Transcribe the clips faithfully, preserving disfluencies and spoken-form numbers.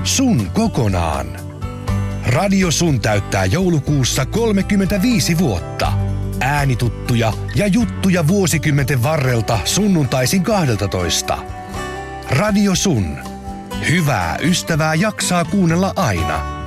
Sun kokonaan. Radio Sun täyttää joulukuussa kolmekymmentäviisi vuotta. Äänituttuja ja juttuja vuosikymmenten varrelta sunnuntaisin kahdeltatoista. Radio Sun. Hyvää ystävää jaksaa kuunnella aina.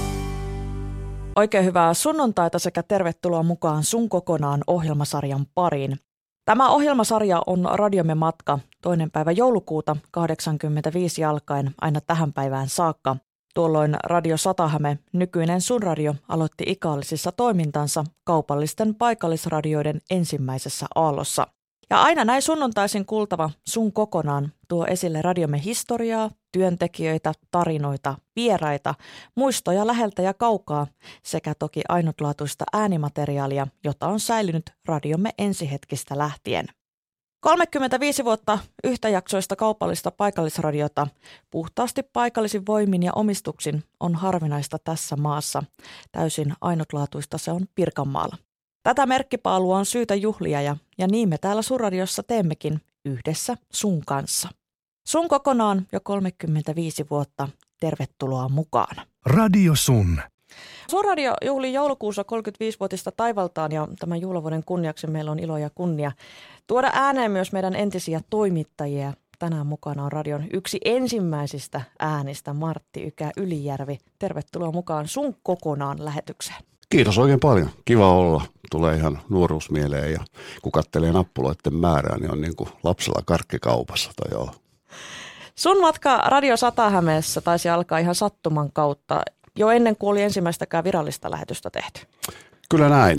Oikein hyvää sunnuntaita sekä tervetuloa mukaan Sun kokonaan -ohjelmasarjan pariin. Tämä ohjelmasarja on radiomme matka toinen päivä joulukuuta kahdeksankymmentäviisi alkaen aina tähän päivään saakka. Tuolloin Radio Satahäme, nykyinen Sun Radio, aloitti Ikaallisissa toimintansa kaupallisten paikallisradioiden ensimmäisessä aallossa. Ja aina näin sunnuntaisin kuultava Sun kokonaan tuo esille radiomme historiaa, työntekijöitä, tarinoita, vieraita, muistoja läheltä ja kaukaa sekä toki ainutlaatuista äänimateriaalia, jota on säilynyt radiomme ensihetkistä lähtien. kolmekymmentäviisi vuotta yhtäjaksoista kaupallista paikallisradiota puhtaasti paikallisin voimin ja omistuksin on harvinaista tässä maassa. Täysin ainutlaatuista se on Pirkanmaalla. Tätä merkkipaalua on syytä juhlia ja, ja niin me täällä Sun Radiossa teemmekin yhdessä sun kanssa. Sun kokonaan jo kolmekymmentäviisi vuotta. Tervetuloa mukaan. Radio Sun. Sun Radio juhlii joulukuussa kolmekymmentäviisivuotista taivaltaan ja tämän juhlavuoden kunniaksi meillä on ilo ja kunnia tuoda ääneen myös meidän entisiä toimittajia. Tänään mukana on radion yksi ensimmäisistä äänistä, Martti Ykä Ylijärvi. Tervetuloa mukaan Sun kokonaan -lähetykseen. Kiitos oikein paljon. Kiva olla. Tulee ihan nuoruus mieleen ja kun katselee nappuloiden määrää, niin on niin kuin lapsella karkkikaupassa tai olla. Sun matka Radio Satahämeessä taisi alkaa ihan sattuman kautta, jo ennen kuin oli ensimmäistäkään virallista lähetystä tehty. Kyllä näin.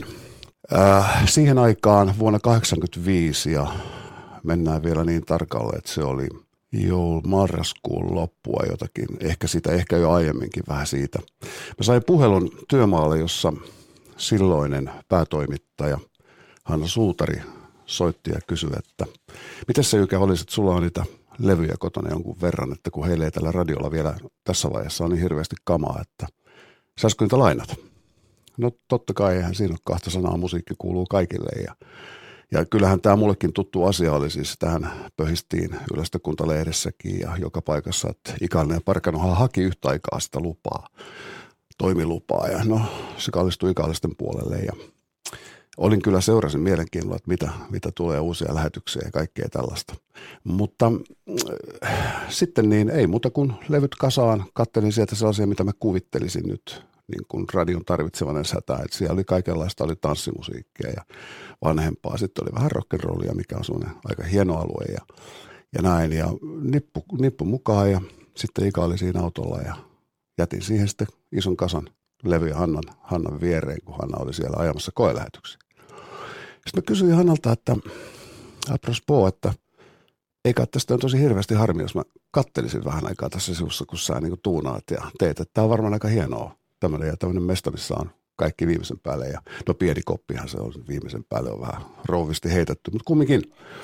Äh, siihen aikaan vuonna kahdeksankymmentäviisi ja mennään vielä niin tarkalle, että se oli jo marraskuun loppua jotakin, ehkä sitä, ehkä jo aiemminkin vähän siitä. Mä sain puhelun työmaalle, jossa silloinen päätoimittaja Hanna Suutari soitti ja kysyi, että miten se Ykä olisi, että sulla on niitä levyjä kotona jonkun verran, että kun heille ei tällä radiolla vielä tässä vaiheessa on niin hirveästi kamaa, että saisiko niitä lainata? No totta kai, eihän siinä ole kahta sanaa, musiikki kuuluu kaikille ja Ja kyllähän tämä mullekin tuttu asia oli siis, tähän pöhistiin Ylestä Kuntalehdessäkin ja joka paikassa, että Ikaallinen ja Parkanohan haki yhtä aikaa sitä lupaa, toimilupaa ja no se kallistui Ikaallisten puolelle ja olin kyllä seurasin mielenkiinnolla, että mitä, mitä tulee uusia lähetyksiä ja kaikkea tällaista. Mutta äh, sitten niin ei muuta kuin levyt kasaan, kattelin sieltä sellaisia, mitä mä kuvittelisin nyt niin kuin radion tarvitsevainen sätä, että siellä oli kaikenlaista, oli tanssimusiikkia ja vanhempaa. Sitten oli vähän rock'n'rollia, mikä on semmoinen aika hieno alue ja, ja näin. Ja nippu, nippu mukaan ja sitten Ika oli siinä autolla ja jätin siihen sitten ison kasan levyjä Hannan, Hannan viereen, kun Hanna oli siellä ajamassa koelähetyksiä. Sitten mä kysyin Hannalta, että apropos, että eikä tästä on tosi hirveästi harmi, jos mä kattelisin vähän aikaa tässä sivussa, kun sä niin kuin tuunaat ja teet. Että tää on varmaan aika hienoa. Tämmöinen ja tämmöinen mesta, missä on kaikki viimeisen päälle ja no pieni koppihan se on, viimeisen päälle on vähän rouvisti heitetty, mutta kumminkin.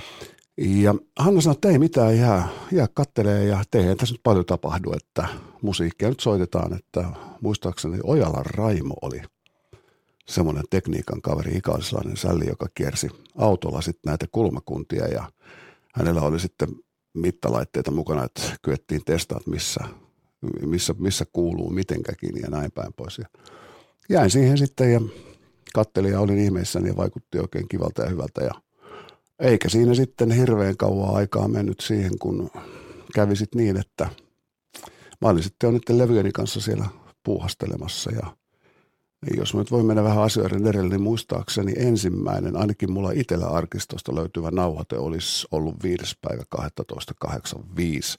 Ja Hanna sanoi, että ei mitään, jää, jää kattelee ja eihän tässä nyt paljon tapahdu, että musiikkia nyt soitetaan, että muistaakseni Ojalan Raimo oli semmoinen tekniikan kaveri, ikaalislainen sälli, joka kiersi autolla sitten näitä kulmakuntia ja hänellä oli sitten mittalaitteita mukana, että kyettiin testaamaan missä Missä, missä kuuluu mitenkäkin ja näin päin pois. Ja jäin siihen sitten ja kattelin ja olin ihmeissäni ja vaikutti oikein kivalta ja hyvältä. Ja eikä siinä sitten hirveän kauan aikaa mennyt siihen, kun kävi sitten niin, että mä olin sitten jo niiden levyjeni kanssa siellä puuhastelemassa. Ja jos mä nyt voin mennä vähän asioiden edelle, niin muistaakseni ensimmäinen, ainakin mulla itsellä arkistosta löytyvä nauhoite olisi ollut viides päivä kahdestoista kahdeksankymmentäviisi.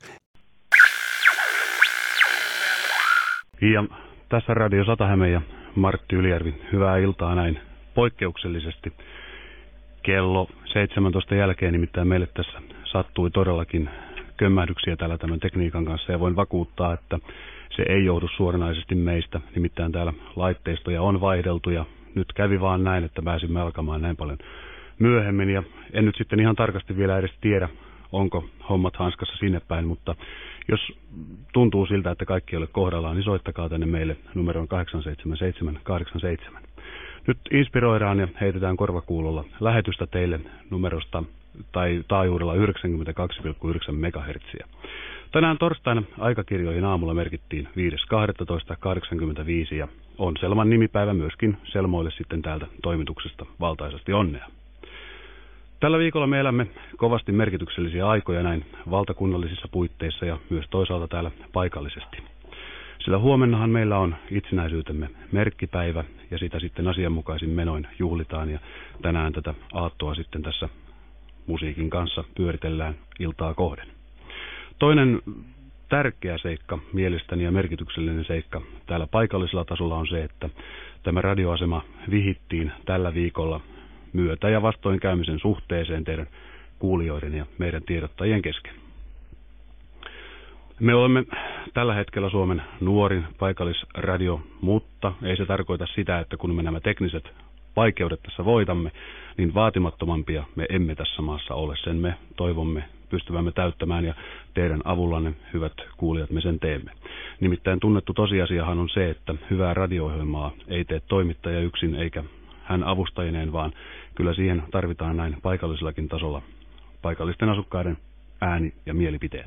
Ja tässä Radio Satahäme ja Martti Ylijärvi. Hyvää iltaa näin poikkeuksellisesti. Kello seitsemäntoista jälkeen nimittäin meille tässä sattui todellakin kömmähdyksiä täällä tämän tekniikan kanssa. Ja voin vakuuttaa, että se ei johdu suoranaisesti meistä. Nimittäin täällä laitteistoja on vaihdeltu ja nyt kävi vaan näin, että pääsimme alkamaan näin paljon myöhemmin. Ja en nyt sitten ihan tarkasti vielä edes tiedä, onko hommat hanskassa sinne päin, mutta jos tuntuu siltä, että kaikki ei ole kohdallaan, niin soittakaa tänne meille numeroon kahdeksan seitsemän seitsemän kahdeksan seitsemän. Nyt inspiroidaan ja heitetään korvakuulolla lähetystä teille numerosta tai taajuudella yhdeksänkymmentäkaksi pilkku yhdeksän megahertsiä. Tänään torstaina aikakirjoihin aamulla merkittiin viides kahdestoista kahdeksankymmentäviisi ja on Selman nimipäivä myöskin Selmoille sitten täältä toimituksesta valtaisasti onnea. Tällä viikolla me elämme kovasti merkityksellisiä aikoja näin valtakunnallisissa puitteissa ja myös toisaalta täällä paikallisesti. Sillä huomennahan meillä on itsenäisyytemme merkkipäivä ja sitä sitten asianmukaisin menoin juhlitaan ja tänään tätä aattoa sitten tässä musiikin kanssa pyöritellään iltaa kohden. Toinen tärkeä seikka mielestäni ja merkityksellinen seikka täällä paikallisella tasolla on se, että tämä radioasema vihittiin tällä viikolla myötä- ja vastoinkäymisen suhteeseen teidän kuulijoiden ja meidän tiedottajien kesken. Me olemme tällä hetkellä Suomen nuorin paikallisradio, mutta ei se tarkoita sitä, että kun me nämä tekniset vaikeudet tässä voitamme, niin vaatimattomampia me emme tässä maassa ole. Sen me toivomme pystyvämme täyttämään ja teidän avullanne, hyvät kuulijat, me sen teemme. Nimittäin tunnettu tosiasiahan on se, että hyvää radio-ohjelmaa ei tee toimittaja yksin eikä hän avustajineen, vaan kyllä siihen tarvitaan näin paikallisellakin tasolla paikallisten asukkaiden ääni ja mielipiteet.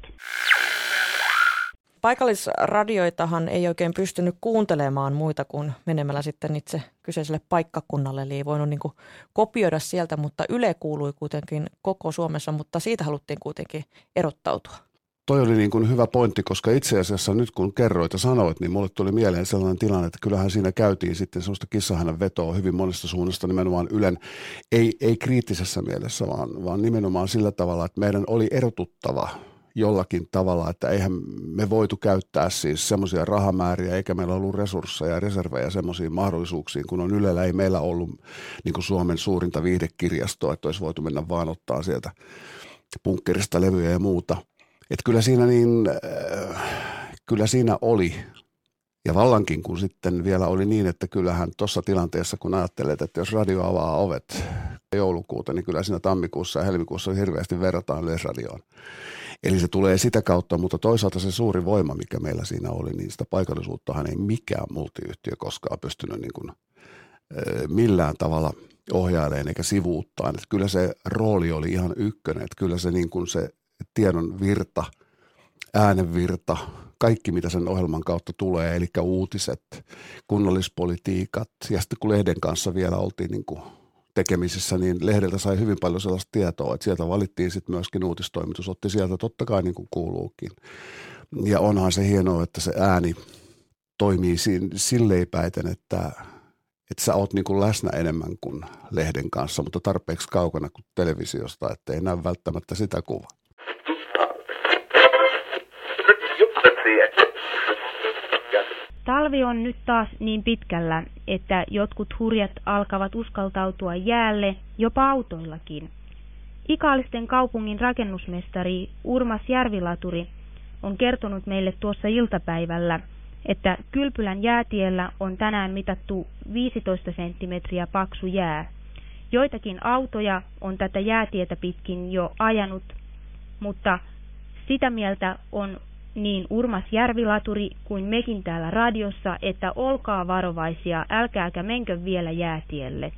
Paikallisradioitahan ei oikein pystynyt kuuntelemaan muita kuin menemällä sitten itse kyseiselle paikkakunnalle, eli ei voinut niin kuin kopioida sieltä, mutta Yle kuului kuitenkin koko Suomessa, mutta siitä haluttiin kuitenkin erottautua. Toi oli niin kuin hyvä pointti, koska itse asiassa nyt kun kerroit ja sanoit, niin mulle tuli mieleen sellainen tilanne, että kyllähän siinä käytiin sitten sellaista kissahännän vetoa hyvin monesta suunnasta nimenomaan Ylen, ei, ei kriittisessä mielessä, vaan, vaan nimenomaan sillä tavalla, että meidän oli erotuttava jollakin tavalla, että eihän me voitu käyttää siis semmoisia rahamääriä, eikä meillä ollut resursseja ja reservejä semmoisiin mahdollisuuksiin, kun on Ylellä, ei meillä ollut niin kuin Suomen suurinta viihdekirjastoa, että olisi voitu mennä vaan ottaa sieltä punkkerista levyjä ja muuta. Että kyllä siinä niin, äh, kyllä siinä oli, ja vallankin kun sitten vielä oli niin, että kyllähän tuossa tilanteessa, kun ajattelet, että jos radio avaa ovet joulukuuta, niin kyllä siinä tammikuussa ja helmikuussa hirveästi verrataan Yleisradioon. Eli se tulee sitä kautta, mutta toisaalta se suuri voima, mikä meillä siinä oli, niin sitä paikallisuuttahan ei mikään multiyhtiö koskaan pystynyt niin kuin, äh, millään tavalla ohjailemaan eikä sivuuttaan. Että kyllä se rooli oli ihan ykkönen, että kyllä se niin kuin se tiedon virta, äänen virta, kaikki mitä sen ohjelman kautta tulee, eli uutiset, kunnallispolitiikat ja sitten kun lehden kanssa vielä oltiin niin kuin tekemisissä, niin lehdeltä sai hyvin paljon sellaista tietoa, että sieltä valittiin sitten myöskin uutistoimitus, otti sieltä totta kai niin kuin kuuluukin. Ja onhan se hienoa, että se ääni toimii silleen päiten, että, että sä oot niin kuin läsnä enemmän kuin lehden kanssa, mutta tarpeeksi kaukana kuin televisiosta, että ei näy välttämättä sitä kuvaa. Talvi on nyt taas niin pitkällä, että jotkut hurjat alkavat uskaltautua jäälle, jopa autoillakin. Ikaalisten kaupungin rakennusmestari Urmas Järvilaturi on kertonut meille tuossa iltapäivällä, että Kylpylän jäätiellä on tänään mitattu viisitoista senttimetriä paksu jää. Joitakin autoja on tätä jäätietä pitkin jo ajanut, mutta sitä mieltä on niin Urmas Järvilaturi kuin mekin täällä radiossa, että olkaa varovaisia, älkääkä menkö vielä jäätielle.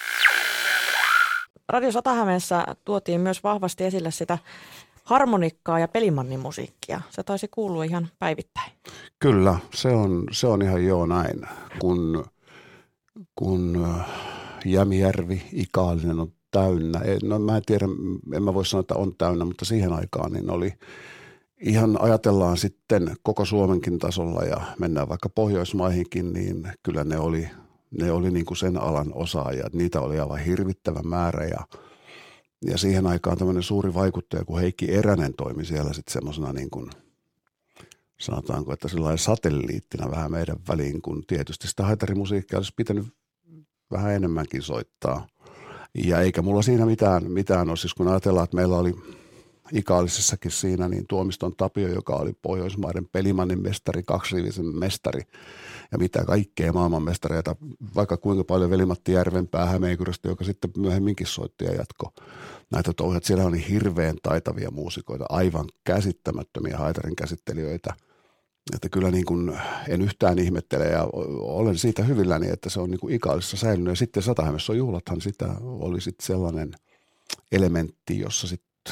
Radio Sata-Hämeessä tuotiin myös vahvasti esille sitä harmonikkaa ja pelimannin musiikkia. Se taisi kuulua ihan päivittäin. Kyllä, se on, se on ihan joo näin, kun, kun Jämijärvi, Ikaalinen on täynnä. No mä en tiedä, en mä voi sanoa, että on täynnä, mutta siihen aikaan niin oli ihan ajatellaan sitten koko Suomenkin tasolla ja mennään vaikka Pohjoismaihinkin, niin kyllä ne oli, ne oli niin kuin sen alan osaajat. Niitä oli aivan hirvittävä määrä ja, ja siihen aikaan tämmöinen suuri vaikuttaja, kun Heikki Eränen toimi siellä sitten semmoisena niin kuin, sanotaanko, että sellainen satelliittina vähän meidän väliin, kun tietysti sitä haitarimusiikkia olisi pitänyt vähän enemmänkin soittaa. Ja eikä mulla siinä mitään, mitään ole, siis kun ajatellaan, että meillä oli Ikaalisessakin siinä, niin Tuomiston Tapio, joka oli Pohjoismaiden pelimannin mestari, kaksirivisen mestari ja mitä kaikkea maailmanmestareita, vaikka kuinka paljon Veli-Matti Järvenpää Hämeenkyröstä, joka sitten myöhemminkin soitti ja jatko näitä touhuja. Siellä oli hirveän taitavia muusikoita, aivan käsittämättömiä haitarin käsittelijöitä. Että kyllä niin kuin en yhtään ihmettele ja olen siitä hyvilläni, että se on niin kuin Ikaalissa säilynyt. Ja sitten Sata-Hämeessä juhlathan sitä oli sitten sellainen elementti, jossa sitten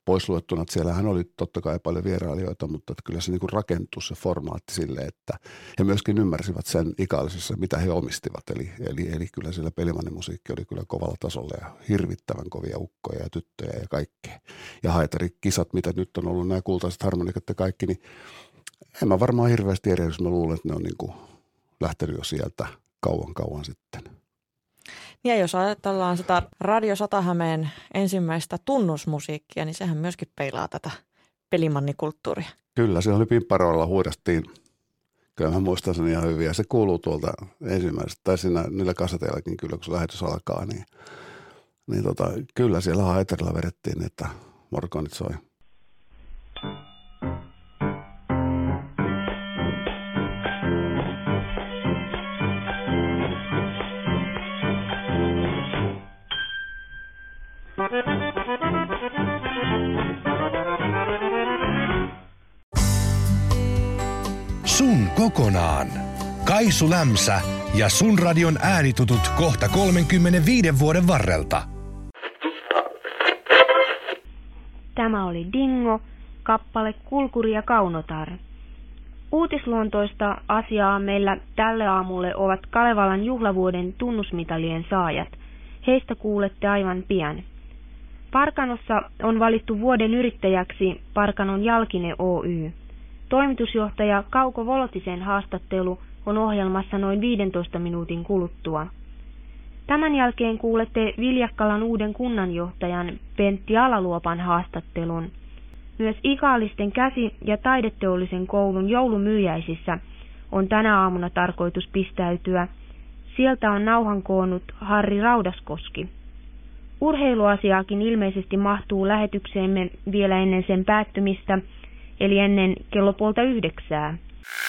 pois luettuna, että siellähän oli totta kai paljon vierailijoita, mutta että kyllä se niin kuin rakentui se formaatti sille, että he myöskin ymmärsivät sen Ikaalisessa, mitä he omistivat. Eli, eli, eli kyllä siellä Pelimanni-musiikki oli kyllä kovalla tasolla ja hirvittävän kovia ukkoja ja tyttöjä ja kaikkea. Ja haitarikisat, mitä nyt on ollut, nämä kultaiset harmonikat ja kaikki, niin en mä varmaan hirveästi eri, jos mä luulen, että ne on niin kuin lähtenyt jo sieltä kauan kauan sitten. Ja jos ajatellaan sitä Radio Sata-Hämeen ensimmäistä tunnusmusiikkia, niin sehän myöskin peilaa tätä pelimannikulttuuria. Kyllä, se oli pimpparoilla huudastiin. Kyllä mä muistan sen ihan hyvin. Ja se kuuluu tuolta ensimmäisestä, tai siinä niillä kaseteillakin kyllä, kun se lähetys alkaa. Niin, niin tota, kyllä siellä haitarilla vedettiin, että morkonit soi. Sun kokonaan. Kaisu Lämsä ja Sun radion äänitutut kohta kolmenkymmenenviiden vuoden varrelta. Tämä oli Dingo, kappale Kulkuri ja Kaunotar. Uutisluontoista asiaa meillä tälle aamulle ovat Kalevalan juhlavuoden tunnusmitalien saajat. Heistä kuulette aivan pian. Parkanossa on valittu vuoden yrittäjäksi Parkanon Jalkine Oy. Toimitusjohtaja Kauko Volotisen haastattelu on ohjelmassa noin viidentoista minuutin kuluttua. Tämän jälkeen kuulette Viljakkalan uuden kunnanjohtajan Pentti Alaluopan haastattelun. Myös Ikaalisten käsi- ja taideteollisen koulun joulumyyjäisissä on tänä aamuna tarkoitus pistäytyä. Sieltä on nauhan koonnut Harri Raudaskoski. Urheiluasiaakin ilmeisesti mahtuu lähetykseemme vielä ennen sen päättymistä, eli ennen kello puolta yhdeksää.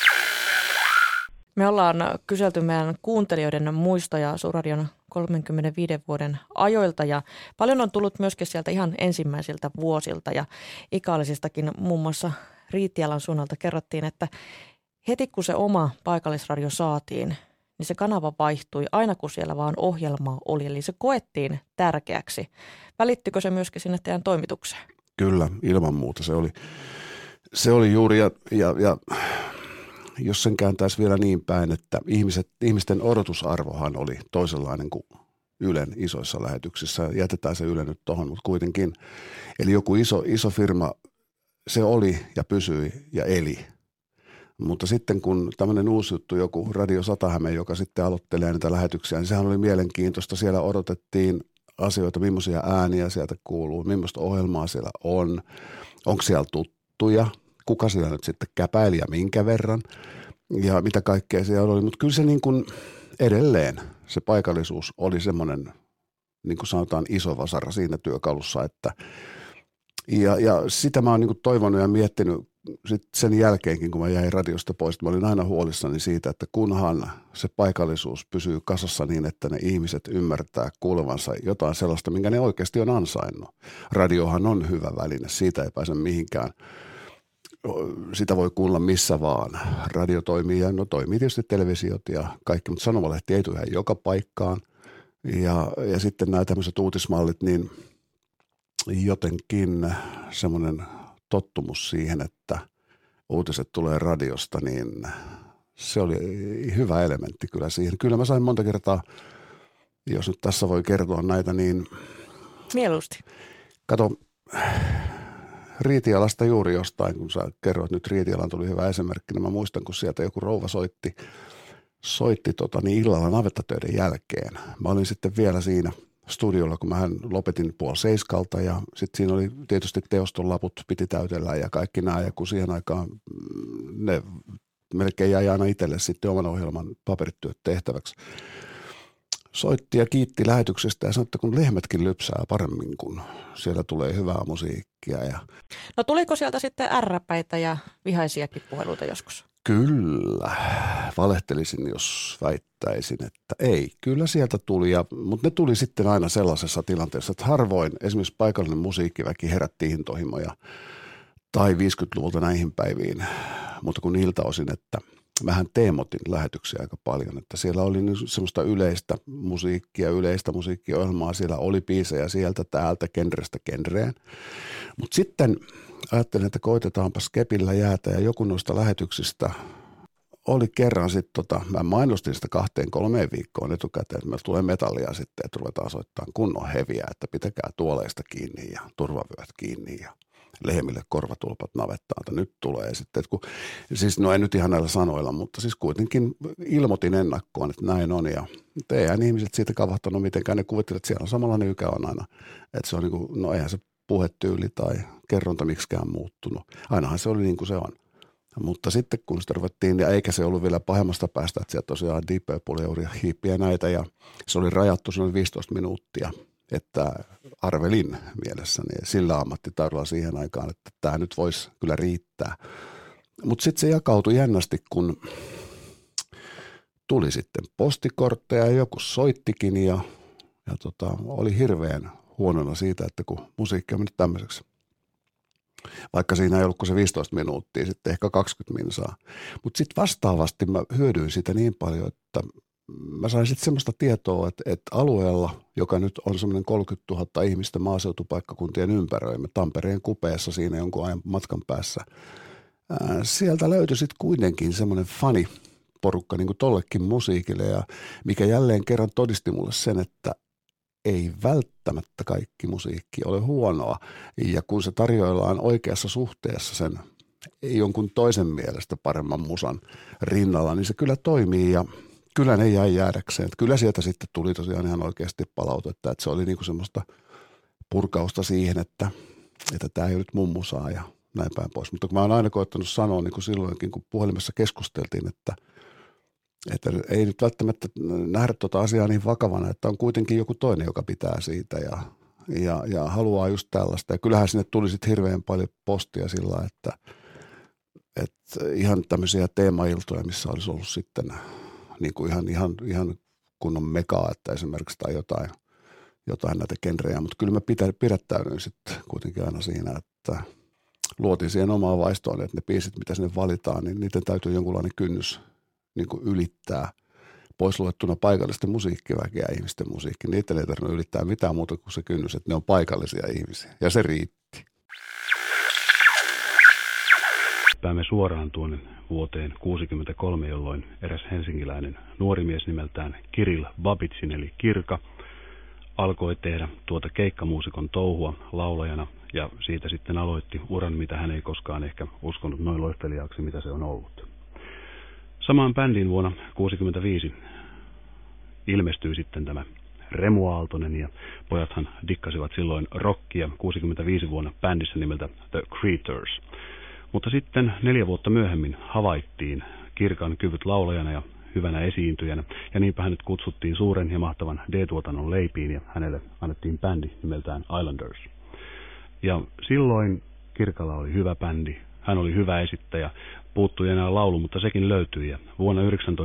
Me ollaan kyselty meidän kuuntelijoiden muistoja Sun radion kolmenkymmenenviiden vuoden ajoilta ja paljon on tullut myöskin sieltä ihan ensimmäisiltä vuosilta ja Ikaalisistakin muun muassa Riitialan suunnalta kerrottiin, että heti kun se oma paikallisradio saatiin, niin se kanava vaihtui aina kun siellä vaan ohjelmaa oli, eli se koettiin tärkeäksi. Välittyykö se myöskin sinne teidän toimitukseen? Kyllä, ilman muuta se oli. Se oli juuri, ja, ja, ja jos sen kääntäisi vielä niin päin, että ihmiset, ihmisten odotusarvohan oli toisenlainen kuin Ylen isoissa lähetyksissä. Jätetään se Yle nyt tuohon, mutta kuitenkin. Eli joku iso, iso firma, se oli ja pysyi ja eli. Mutta sitten kun tämmöinen uusi juttu, joku Radio Sata-Häme, joka sitten aloittelee näitä lähetyksiä, niin sehän oli mielenkiintoista. Siellä odotettiin asioita, millaisia ääniä sieltä kuuluu, millaista ohjelmaa siellä on, onko siellä tuttuja, kuka siellä nyt sitten käpäili ja minkä verran ja mitä kaikkea siellä oli. Mutta kyllä se niin kuin edelleen se paikallisuus oli semmoinen, niin kuin sanotaan, iso vasara siinä työkalussa. Että, ja, ja sitä mä oon niin kuin toivonut ja miettinyt sit sen jälkeenkin, kun mä jäin radiosta pois. Mä olin aina huolissani siitä, että kunhan se paikallisuus pysyy kasassa niin, että ne ihmiset ymmärtää kuulevansa jotain sellaista, minkä ne oikeasti on ansainnut. Radiohan on hyvä väline, siitä ei pääse mihinkään. Sitä voi kuulla missä vaan. Radio toimii ja no toimii tietysti televisiot ja kaikki, mutta sanomalehti ei tule ihan joka paikkaan. Ja, ja sitten nämä tämmöiset uutismallit, niin jotenkin semmoinen tottumus siihen, että uutiset tulee radiosta, niin se oli hyvä elementti kyllä siihen. Kyllä mä sain monta kertaa, jos nyt tässä voi kertoa näitä, niin mieluusti. Kato, Riitialasta juuri jostain, kun sä kerroit nyt Riitialan tuli hyvä esimerkki, niin mä muistan, kun sieltä joku rouva soitti, soitti tota, niin illalla navettatöiden jälkeen. Mä olin sitten vielä siinä studiolla, kun mä lopetin puoli seiskalta ja sitten siinä oli tietysti teoston laput piti täytellä ja kaikki nämä ja kun siihen aikaan ne melkein jäi aina itselle sitten oman ohjelman paperityöt tehtäväksi. Soitti ja kiitti lähetyksestä ja sanoi, että kun lehmätkin lypsää paremmin, kun siellä tulee hyvää musiikkia. Ja no tuliko sieltä sitten ärräpäitä ja vihaisiakin puheluita joskus? Kyllä. Valehtelisin, jos väittäisin, että ei. Kyllä sieltä tuli, ja, mutta ne tuli sitten aina sellaisessa tilanteessa, että harvoin esimerkiksi paikallinen musiikkiväki herätti intohimoja tai viisikymmentäluvulta näihin päiviin, mutta kun niiltä osin, että mähän teemotin lähetyksiä aika paljon, että siellä oli semmoista yleistä musiikkia, yleistä musiikkiohjelmaa, siellä oli biisejä sieltä täältä, genrestä genreen. Mutta sitten ajattelin, että koitetaanpas kepillä jäätä ja joku noista lähetyksistä oli kerran sitten, tota, mä mainostin sitä kahteen kolmeen viikkoon etukäteen, että meillä tulee metallia sitten, että ruvetaan soittamaan kunnon heviä, että pitäkää tuoleista kiinni ja turvavyöt kiinni ja lehmille korvatulpat navettaan, että nyt tulee sitten. Että kun, siis no ei nyt ihan näillä sanoilla, mutta siis kuitenkin ilmoitin ennakkoon, että näin on ja eihän ihmiset siitä kavahtanut mitenkään, ne kuvittelivat, että siellä on samanlainen ykä on aina, että se on niin kuin, no eihän se puhetyyli tai kerronta miksikään muuttunut. Ainahan se oli niin kuin se on. Mutta sitten kun sitä ruvettiin, ja eikä se ollut vielä pahemmasta päästä, että sieltä tosiaan Deep Purple ja hiippiä näitä, ja se oli rajattu noin viisitoista minuuttia, että arvelin mielessäni sillä ammattitaidolla siihen aikaan, että tämä nyt voisi kyllä riittää. Mutta sitten se jakautui jännästi, kun tuli sitten postikortteja ja joku soittikin, ja, ja tota, oli hirveän huonona siitä, että kun musiikki on mennyt tämmöiseksi. Vaikka siinä ei ollut kuin se viisitoista minuuttia, sitten ehkä kaksikymmentä minsaa. Mutta sitten vastaavasti mä hyödyin siitä niin paljon, että mä sain sitten semmoista tietoa, että, että alueella, joka nyt on semmoinen kolmekymmentätuhatta ihmistä maaseutupaikkakuntien ympäröimä, Tampereen kupeessa siinä jonkun ajan matkan päässä, ää, sieltä löytyi sitten kuitenkin semmoinen faniporukka niin kuin tollekin musiikille, ja mikä jälleen kerran todisti mulle sen, että ei välttämättä kaikki musiikki ole huonoa, ja kun se tarjoillaan oikeassa suhteessa sen jonkun toisen mielestä paremman musan rinnalla, niin se kyllä toimii, ja kyllä ne jäi jäädäkseen. Että kyllä sieltä sitten tuli tosiaan ihan oikeasti palautetta, että se oli niinku semmoista purkausta siihen, että, että tämä ei ole nyt mun musaa ja näin päin pois. Mutta kun mä oon aina koettanut sanoa niin kuin silloinkin, kun puhelimessa keskusteltiin, että Että ei nyt välttämättä nähdä tuota asiaa niin vakavana, että on kuitenkin joku toinen, joka pitää siitä ja, ja, ja haluaa just tällaista. Ja kyllähän sinne tuli sitten hirveän paljon postia sillä, että, että ihan tämmöisiä teemailtoja, missä olisi ollut sitten niin kuin ihan, ihan, ihan kunnon megaa, että esimerkiksi tai jotain, jotain näitä genrejä. Mutta kyllä mä pitä, pidättäydyin sitten kuitenkin aina siinä, että luotiin siihen omaan vaistoon, että ne biisit, mitä sinne valitaan, niin niiden täytyy jonkunlainen kynnys niin kuin ylittää, pois luettuna paikallisten musiikkiväkeä ja ihmisten musiikki. Niitä ei tarvitse ylittää mitään muuta kuin se kynnys, että ne on paikallisia ihmisiä. Ja se riitti. Päämme suoraan tuonne vuoteen kuusikymmentäkolme, jolloin eräs helsinkiläinen nuori mies nimeltään Kirill Babitsin eli Kirka alkoi tehdä tuota keikkamuusikon touhua laulajana ja siitä sitten aloitti uran, mitä hän ei koskaan ehkä uskonut noin loisteliaaksi, mitä se on ollut. Samaan bändiin vuonna kuusikymmentäviisi ilmestyi sitten tämä Remu Aaltonen ja pojathan dikkasivat silloin rockia kuusikymmentäviisi vuonna bändissä nimeltä The Creatures. Mutta sitten neljä vuotta myöhemmin havaittiin Kirkan kyvyt laulajana ja hyvänä esiintyjänä ja niinpä hänet kutsuttiin suuren ja mahtavan D-tuotannon leipiin ja hänelle annettiin bändi nimeltään Islanders. Ja silloin Kirkalla oli hyvä bändi, hän oli hyvä esittäjä. Puuttui enää laulu, mutta sekin löytyi ja vuonna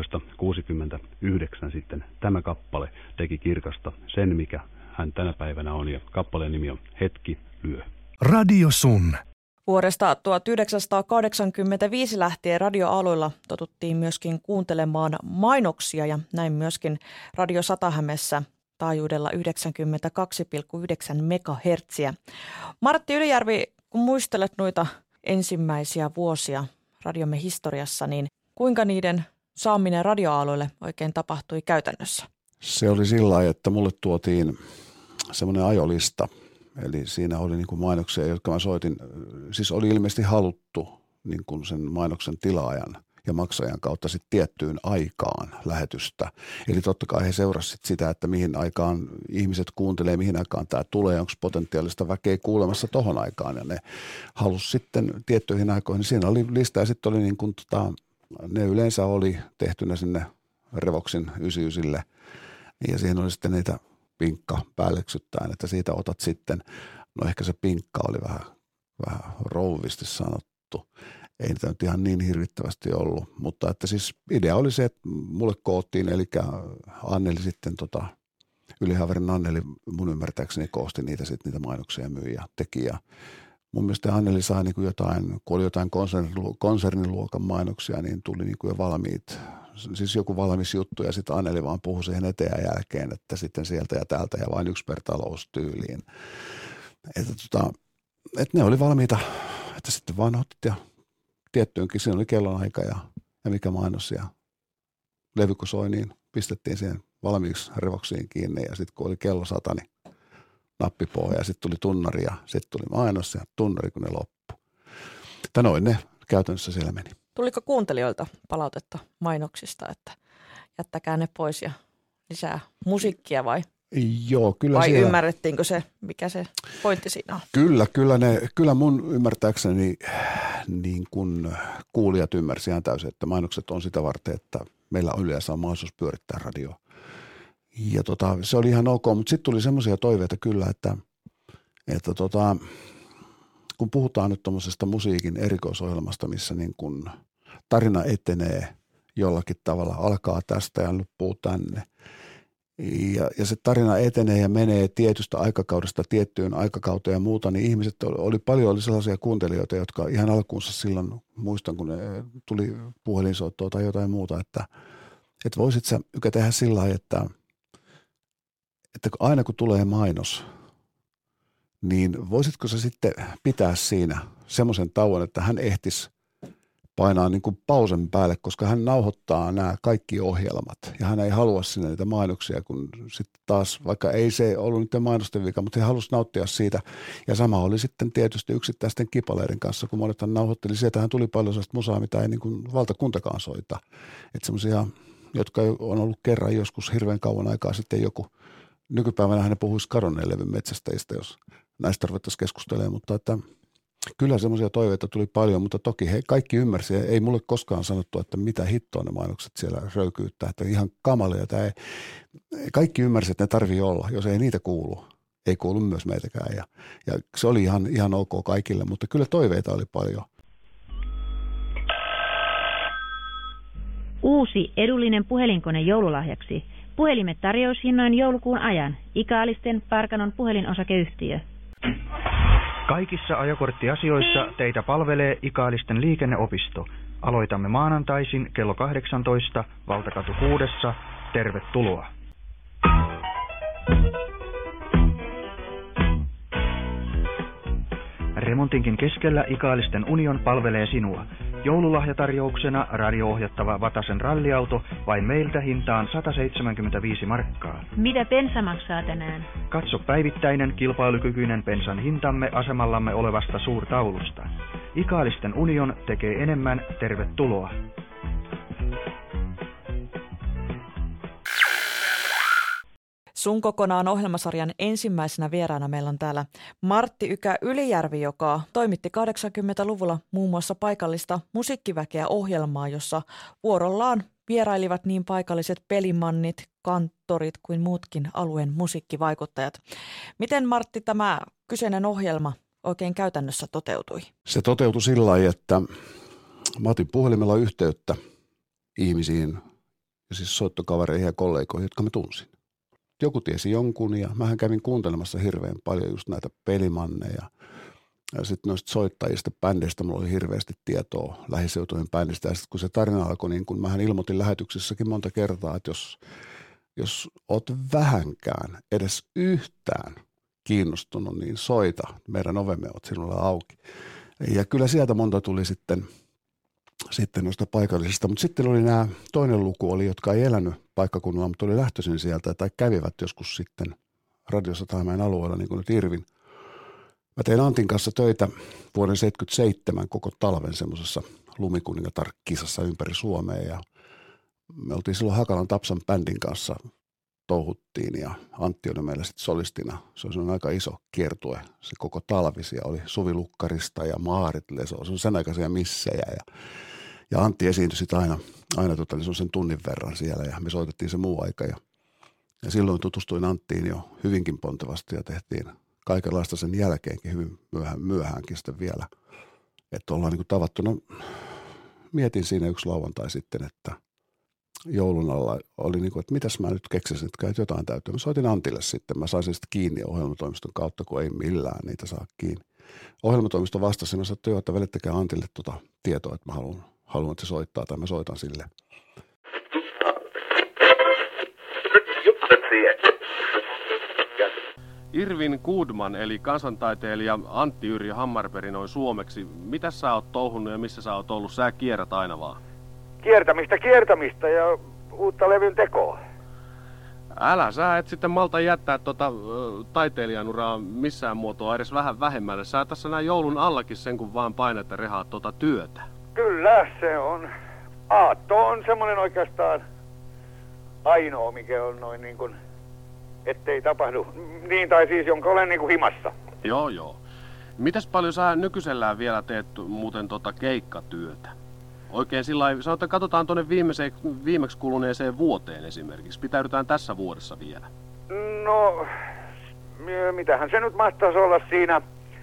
tuhatyhdeksänsataakuusikymmentäyhdeksän sitten tämä kappale teki Kirkasta sen, mikä hän tänä päivänä on ja kappaleen nimi on Hetki lyö. Radio Sun. Vuodesta tuhatyhdeksänsataakahdeksankymmentäviisi lähtien radioalueilla totuttiin myöskin kuuntelemaan mainoksia ja näin myöskin Radio Satamäessä taajuudella yhdeksänkymmentäkaksi pilkku yhdeksän megahertsiä. Martti Ylijärvi, kun muistelet noita ensimmäisiä vuosia radiomme historiassa, niin kuinka niiden saaminen radioalueelle oikein tapahtui käytännössä? Se oli sillä lailla, että mulle tuotiin semmoinen ajolista. Eli siinä oli niin kuin mainoksia, jotka mä soitin. Siis oli ilmeisesti haluttu niin kuin sen mainoksen tilaajan ja maksajan kautta sitten tiettyyn aikaan lähetystä. Eli totta kai he seurasivat sitä, että mihin aikaan ihmiset kuuntelee, mihin aikaan tämä tulee, onko potentiaalista väkeä kuulemassa tohon aikaan. Ja ne halusi sitten tiettyihin aikoihin. Siinä oli lista ja sitten oli niin kuin tota, ne yleensä oli tehtynä sinne Revoxin yhdeksänkymmentäyhdeksän ja siihen oli sitten niitä pinkka päälleksyttäen, että siitä otat sitten, no ehkä se pinkka oli vähän, vähän rouvisti sanottu. Ei niitä nyt ihan niin hirvittävästi ollut, mutta että siis idea oli se, että mulle koottiin, eli Anneli sitten tota, Ylihaverin Anneli mun ymmärtääkseni koosti niitä sitten niitä mainoksia myi ja teki ja mun mielestä Anneli sai niin kuin jotain, kun oli jotain konserniluokan mainoksia, niin tuli niin kuin jo valmiit, siis joku valmis juttu ja sitten Anneli vaan puhui siihen eteen ja jälkeen, että sitten sieltä ja täältä ja vain yksi per talous tyyliin. Että, tota, että ne oli valmiita, että sitten vaan otit ja tiettyynkin, siinä oli kellonaika ja, ja mikä mainos ja levy kun soi, niin pistettiin siihen valmiiksi revoksiin kiinni ja sitten kun oli kello sata, niin nappipohja ja sitten tuli tunnari ja sitten tuli mainos ja tunnari, kun ne loppu. Tai noin ne käytännössä siellä meni. Tuliko kuuntelijoilta palautetta mainoksista, että jättäkää ne pois ja lisää musiikkia vai? Joo, kyllä vai siellä... ymmärrettiinkö se, mikä se pointti siinä on? Kyllä, kyllä, ne, kyllä mun ymmärtääkseni niin kun kuulijat ymmärsi ihan täysin, että mainokset on sitä varten, että meillä yleensä on mahdollisuus pyörittää radioa. Ja tota, se oli ihan ok, mutta sitten tuli semmoisia toiveita kyllä, että, että tota, kun puhutaan nyt tuommoisesta musiikin erikoisohjelmasta, missä niin kun tarina etenee jollakin tavalla, alkaa tästä ja loppuu tänne. Ja, ja se tarina etenee ja menee tietystä aikakaudesta tiettyyn aikakauteen ja muuta, niin ihmiset oli, oli paljon oli sellaisia kuuntelijoita, jotka ihan alkuunsa silloin, muistan kun ne tuli puhelinsoittoa tai jotain muuta, että, että voisit sä ykä tehdä sillä lailla, että että aina kun tulee mainos, niin voisitko sä sitten pitää siinä semmoisen tauon, että hän ehtisi painaa niin kuin pausen päälle, koska hän nauhoittaa nämä kaikki ohjelmat ja hän ei halua sinne niitä mainoksia, kun sitten taas, vaikka ei se ollut niiden mainosten vika, mutta he halusi nauttia siitä. Ja sama oli sitten tietysti yksittäisten kipaleiden kanssa, kun monet nauhoitteli. Sieltähän tuli paljon sellaista musaa, mitä ei niin kuin valtakuntakaan soita. Että semmoisia, jotka on ollut kerran joskus hirveän kauan aikaa sitten joku. Nykypäivänä hän puhuisi kadonneen levyn metsästäjistä, jos näistä ruvettaisiin keskustelemaan, mutta että kyllä semmoisia toiveita tuli paljon, mutta toki he kaikki ymmärsi. Ei mulle koskaan sanottu, että mitä hittoa ne mainokset siellä röykyyttää, että ihan kamalia. Tämä ei, kaikki ymmärsi, että ne tarvii olla, jos ei niitä kuulu. Ei kuulu myös meitäkään ja, ja se oli ihan, ihan ok kaikille, mutta kyllä toiveita oli paljon. Uusi edullinen puhelinkone joululahjaksi. Puhelimet tarjoushinnoin joulukuun ajan. Ikaalisten Parkanon puhelinosakeyhtiö. Kaikissa ajokorttiasioissa teitä palvelee Ikaalisten liikenneopisto. Aloitamme maanantaisin kello kahdeksantoista Valtakatu kuudessa. Tervetuloa. Remontinkin keskellä Ikaalisten Union palvelee sinua. Joululahjatarjouksena radio-ohjattava Vatasen ralliauto vain meiltä hintaan sata seitsemänkymmentäviisi markkaa. Mitä bensa maksaa tänään? Katso päivittäinen kilpailukykyinen bensan hintamme asemallamme olevasta suurtaulusta. Ikaalisten Union tekee enemmän. Tervetuloa. Sun kokonaan ohjelmasarjan ensimmäisenä vieraana meillä on täällä Martti Ykä Ylijärvi, joka toimitti kahdeksankymmentäluvulla muun muassa paikallista musiikkiväkeä ohjelmaa, jossa vuorollaan vierailivat niin paikalliset pelimannit, kanttorit kuin muutkin alueen musiikkivaikuttajat. Miten Martti tämä kyseinen ohjelma oikein käytännössä toteutui? Se toteutui sillä lailla, että mä otin puhelimella yhteyttä ihmisiin, ja siis soittokavereihin ja kollegoihin, jotka mä tunsin. Joku tiesi jonkun ja mähän kävin kuuntelemassa hirveän paljon just näitä pelimanneja. Ja sitten noista soittajista, bändeistä mulla oli hirveästi tietoa lähiseutujen bändistä. Ja sitten kun se tarina alkoi, niin kun mähän ilmoitin lähetyksessäkin monta kertaa, että jos, jos oot vähänkään, edes yhtään kiinnostunut, niin soita. Meidän ovemme ovat sinulle auki. Ja kyllä sieltä monta tuli sitten, sitten noista paikallisista. Mutta sitten oli nämä, toinen luku oli, jotka ei elänyt paikkakunnalla, mutta oli lähtöisin sieltä tai kävivät joskus sitten Radio Satamäen alueella, niin kuin nyt Irvin. Mä tein Antin kanssa töitä vuoden seitsemänkymmentäseitsemän koko talven semmoisessa lumikuningatar-kisassa ympäri Suomea ja me oltiin silloin Hakalan Tapsan bändin kanssa touhuttiin ja Antti oli meillä sitten solistina. Se oli aika iso kiertue, se koko talvisia oli Suvi Lukkarista ja Maarit Leso, se on sen aikaisia missejä ja, ja Antti esiintyi sitten aina, aina tota, niin sen tunnin verran siellä ja me soitettiin se muu aika ja, ja silloin tutustuin Anttiin jo hyvinkin pontevasti ja tehtiin kaikenlaista sen jälkeenkin hyvin myöhään, myöhäänkin sitten vielä, että ollaan niin kuin tavattu. No, mietin siinä yksi lauantai sitten, että joulun alla oli niin kuin, että mitäs mä nyt keksisin, että jotain täytyy. Mä soitin Antille sitten, mä saisin sitten kiinni ohjelmatoimiston kautta, kun ei millään niitä saa kiinni. ohjelmatoimisto vastasi, mä sanoin, että joo, että välittäkää Antille tuota tietoa, että mä haluan, haluan, että se soittaa tai mä soitan sille. Irvin Goodman, eli kansantaiteilija Antti Yrjö Hammarberg noin suomeksi. Mitä sä oot touhunut ja missä sä oot ollut? Sä kierrät aina vaan. Kiertämistä, kiertämistä ja uutta levyn tekoa. Älä sä et sitten malta jättää tota taiteilijan uraa missään muotoa edes vähän vähemmälle. Sä tässä näin joulun allakin sen kun vaan painat ja rehaat tota työtä. Kyllä se on. Aatto on semmoinen oikeastaan ainoa, mikä on noin niin kuin, ettei tapahdu. Niin tai siis jonka olen niin kuin himassa. Joo joo. Mitäs paljon sä nykyisellään vielä teet muuten tota keikkatyötä? Oikein sillä lailla, sanotaan, katsotaan tuonne viimeksi kuluneeseen vuoteen esimerkiksi. Pitäydytään tässä vuodessa vielä. No, mitähän se nyt mahtaisi olla siinä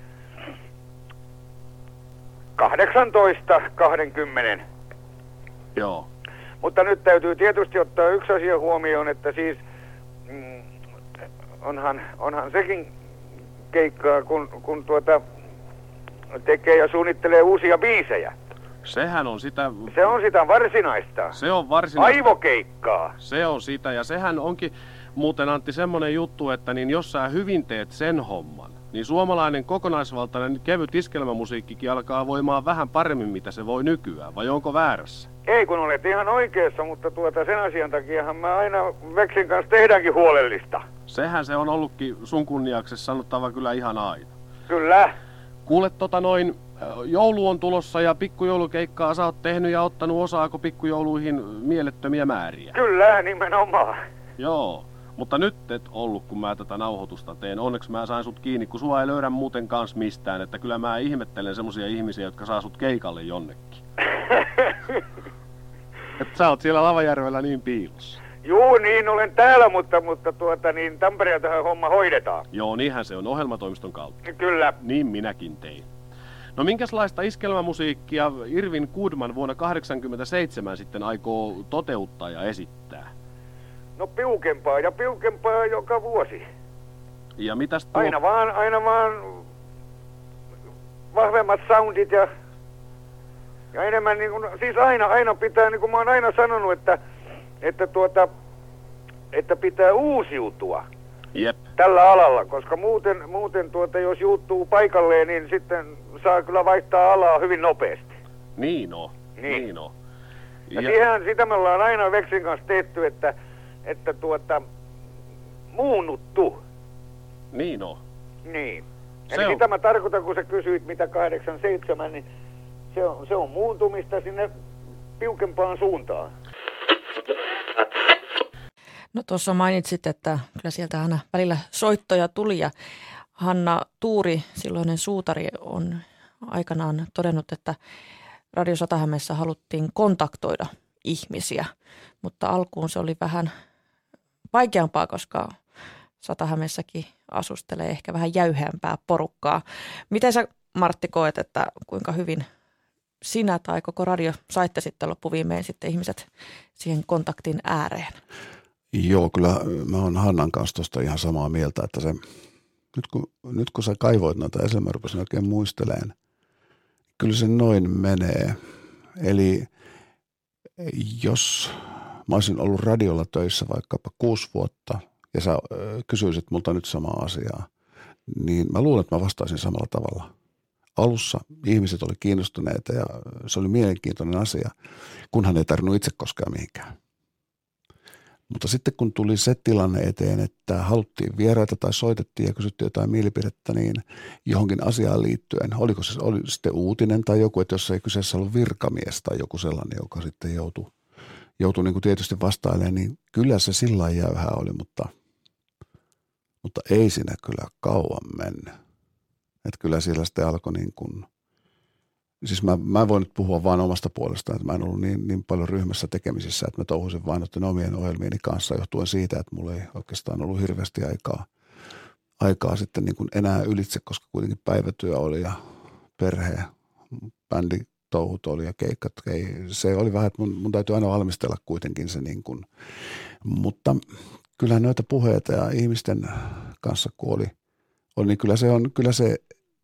kahdeksantoista kaksikymmentä. Joo. Mutta nyt täytyy tietysti ottaa yksi asia huomioon, että siis mm, onhan, onhan sekin keikkaa, kun, kun tuota tekee ja suunnittelee uusia biisejä. Sehän on sitä... Se on sitä varsinaista. Se on varsinaista. Aivokeikkaa. Se on sitä, ja sehän onkin muuten, Antti, semmoinen juttu, että niin jos sä hyvin teet sen homman, niin suomalainen kokonaisvaltainen kevyt iskelmämusiikkikin alkaa voimaan vähän paremmin, mitä se voi nykyään, vai onko väärässä? Ei, kun olet ihan oikeassa, mutta tuota sen asian takiahan mä aina Veksin kanssa tehdäänkin huolellista. Sehän se on ollutkin sun kunniaksi sanottava kyllä ihan aina. Kyllä. Kuule, tota noin, joulu on tulossa ja pikkujoulukeikkaa sä oot tehnyt ja ottanut osaako pikkujouluihin mielettömiä määriä. Kyllä, nimenomaan. Joo, mutta nyt et ollut, kun mä tätä nauhoitusta teen. Onneksi mä sain sut kiinni, kun sua ei löydä muuten kans mistään. Että kyllä mä ihmettelen semmosia ihmisiä, jotka saa sut keikalle jonnekin. Että sä oot siellä Lavajärvellä niin piilossa. Juu, niin olen täällä, mutta, mutta tuota, niin Tampereeltahan homma hoidetaan. Joo, niinhän se on ohjelmatoimiston kautta. Kyllä. Niin minäkin tein. No minkälaista iskelmämusiikkia Irvin Goodman vuonna tuhatyhdeksänsataakahdeksankymmentäseitsemän sitten aikoo toteuttaa ja esittää? No piukempaa ja piukempaa joka vuosi. Ja mitäs tuo... Aina vaan, aina vaan vahvemmat soundit ja, ja enemmän niin kuin, siis aina, aina pitää, niin kuin mä oon aina sanonut, että, että tuota, että pitää uusiutua. Jep. Tällä alalla, koska muuten, muuten tuota, jos juuttuu paikalleen, niin sitten saa kyllä vaihtaa alaa hyvin nopeasti. Niin on, niin, niin on. Ja, ja siihen, sitä me ollaan aina Veksin kanssa tehty, että, että tuota, muunnuttu. Niin on. Niin. Se Eli on. sitä mä tarkoitan, kun sä kysyit mitä kahdeksankymmentäseitsemän, niin se on, se on muuntumista sinne piukempaan suuntaan. No tuossa mainitsit, että kyllä sieltä aina välillä soittoja tuli ja Hanna Tuuri, silloinen suutari, on aikanaan todennut, että Radio Satahamessa haluttiin kontaktoida ihmisiä, mutta alkuun se oli vähän vaikeampaa, koska Satahamessakin asustelee ehkä vähän jäyheämpää porukkaa. Miten sä, Martti, koet, että kuinka hyvin sinä tai koko radio saitte sitten loppuviimein sitten ihmiset siihen kontaktin ääreen? Joo, kyllä mä oon Hannan kanssa tuosta ihan samaa mieltä, että se, nyt kun, nyt kun sä kaivoit näitä esille, mä rupesin oikein muisteleen, kyllä se noin menee. Eli jos mä olisin ollut radiolla töissä vaikkapa kuusi vuotta ja sä kysyisit multa nyt samaa asiaa, niin mä luulen, että mä vastaisin samalla tavalla. Alussa ihmiset oli kiinnostuneita ja se oli mielenkiintoinen asia, kunhan ei tarvinnut itse koskaan mihinkään. Mutta sitten kun tuli se tilanne eteen, että haluttiin vieraita tai soitettiin ja kysyttiin jotain mielipidettä, niin johonkin asiaan liittyen, oliko se oli sitten uutinen tai joku, että jos ei kyseessä ollut virkamies tai joku sellainen, joka sitten joutui, joutui niin kuin tietysti vastailemaan, niin kyllä se sillä lailla jäyhää oli, mutta, mutta ei siinä kyllä kauan mennyt. Että kyllä siellä sitten alkoi niin kuin, siis mä, mä voin nyt puhua vain omasta puolestaan, että mä en ollut niin, niin paljon ryhmässä tekemisissä, että mä touhusin vain noiden omien ohjelmieni kanssa johtuen siitä, että mulla ei oikeastaan ollut hirveästi aikaa, aikaa sitten niin kuin enää ylitse, koska kuitenkin päivätyö oli ja perhe, bänditouhut oli ja keikkat. Ei, se oli vähän, että mun, mun täytyy aina valmistella kuitenkin se niin kuin, mutta kyllähän noita puheita ja ihmisten kanssa kun oli, oli niin kyllä se on, kyllä se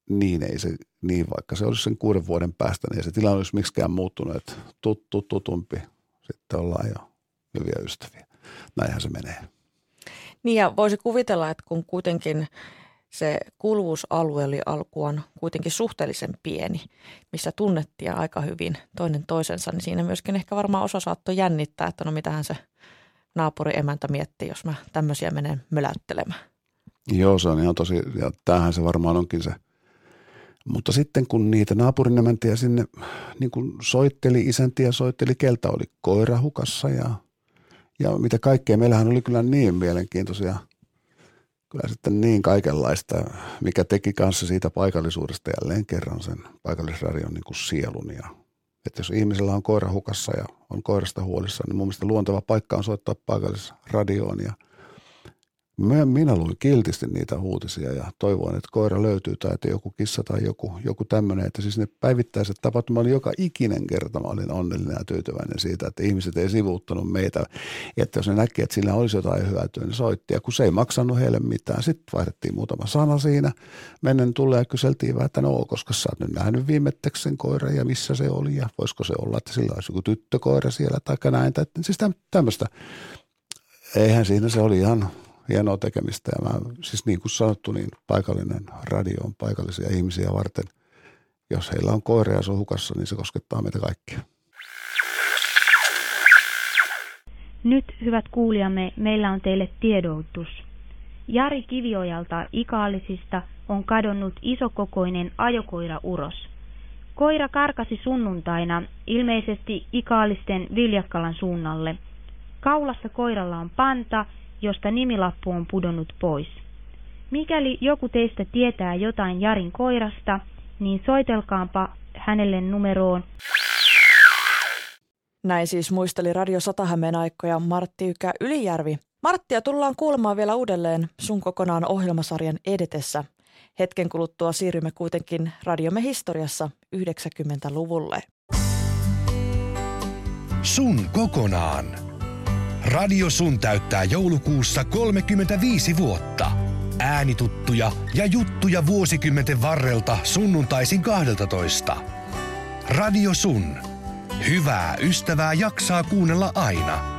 niin ei se, niin vaikka se olisi sen kuuden vuoden päästä, niin ei se tilanne olisi miksikään muuttunut, että tuttu, tutumpi, sitten ollaan jo hyviä ystäviä. Näinhän se menee. Niin ja voisi kuvitella, että kun kuitenkin se kuuluvuusalue oli alkuaan kuitenkin suhteellisen pieni, missä tunnettiin aika hyvin toinen toisensa, niin siinä myöskin ehkä varmaan osa saattoi jännittää, että no mitähän se naapuriemäntä miettii, jos mä tämmöisiä menen möläyttelemään. Joo, se on ihan tosi, ja tämähän se varmaan onkin se. Mutta sitten kun niitä naapurin emäntiä sinne niin kuin soitteli, isäntiä soitteli, keltä oli koira hukassa ja, ja mitä kaikkea. Meillähän oli kyllä niin mielenkiintoisia, kyllä sitten niin kaikenlaista, mikä teki kanssa siitä paikallisuudesta jälleen kerran sen paikallisradion niin kuin sielun. Ja, että jos ihmisellä on koira hukassa ja on koirasta huolissaan, niin mun mielestä luonteva paikka on soittaa paikallisradioon ja minä luin kiltisti niitä uutisia ja toivoin, että koira löytyy tai että joku kissa tai joku, joku tämmöinen. Että siis ne päivittäiset tapahtumat oli joka ikinen kerta. Mä olin onnellinen ja tyytyväinen siitä, että ihmiset ei sivuuttanut meitä. Että jos ne näki, että sillä olisi jotain hyötyä, niin soitti. Ja kun se ei maksanut heille mitään, sitten vaihdettiin muutama sana siinä. Mennen tulee ja kyseltiin vähän, että no, koska sä oot nyt nähnyt viimetteksi sen koiran ja missä se oli ja voisiko se olla, että sillä olisi joku tyttökoira siellä tai näin. Tai, siis tämmöistä. Eihän siinä se oli ihan hienoa tekemistä ja mä, siis niin kuin sanottu, niin paikallinen radio on paikallisia ihmisiä varten. Jos heillä on koira ja se on hukassa, niin se koskettaa meitä kaikkia. Nyt, hyvät kuulijamme, meillä on teille tiedotus. Jari Kiviojalta Ikaalisista on kadonnut isokokoinen ajokoira-uros. Koira karkasi sunnuntaina ilmeisesti Ikaalisten Viljakkalan suunnalle. Kaulassa koiralla on panta, josta nimilappu on pudonnut pois. Mikäli joku teistä tietää jotain Jarin koirasta, niin soitelkaanpa hänelle numeroon. Näin siis muisteli Radio Sata-Hämeen aikoja Martti Ykä Ylijärvi. Marttia tullaan kuulemaan vielä uudelleen Sun kokonaan -ohjelmasarjan edetessä. Hetken kuluttua siirrymme kuitenkin radiomme historiassa yhdeksänkymmentäluvulle. Sun kokonaan. Radio Sun täyttää joulukuussa kolmekymmentäviisi vuotta. Äänituttuja ja juttuja vuosikymmenten varrelta sunnuntaisin kaksitoista. Radio Sun. Hyvää ystävää jaksaa kuunnella aina.